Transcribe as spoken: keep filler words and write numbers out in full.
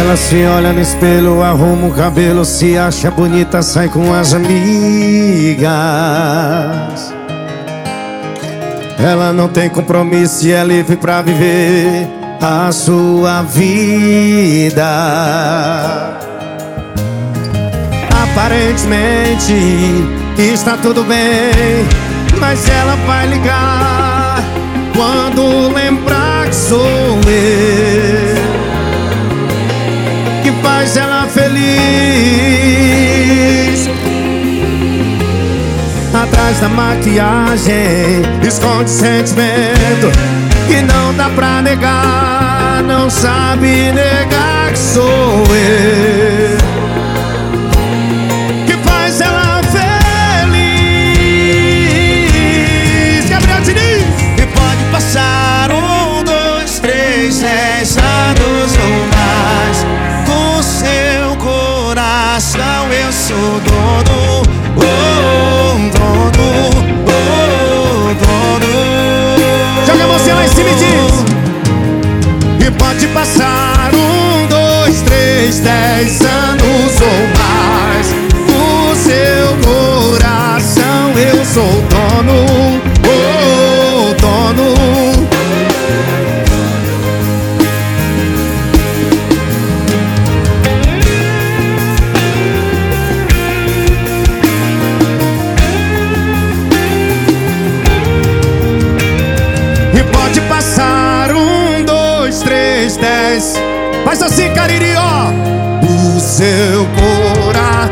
Ela se olha no espelho, arruma o cabelo, se acha bonita, sai com as amigas. Ela não tem compromisso e é livre pra viver a sua vida. Aparentemente está tudo bem, mas ela vai ligar quando lembrar que sou eu que faz ela feliz. Atrás da maquiagem esconde sentimento que não dá pra negar. Não sabe negar que sou eu que faz ela feliz. Gabriel Diniz. E pode passar um, dois, três, dez anos ou mais, com seu coração eu sou dono. Oh, dono, oh, dono. Joga você lá em cima e diz. E pode passar um, dois, três, dez anos ou mais, o seu coração eu sou dono. Oh, dono. E pode passar um, dois, três, dez. Faz assim, Cariri, ó. O seu coração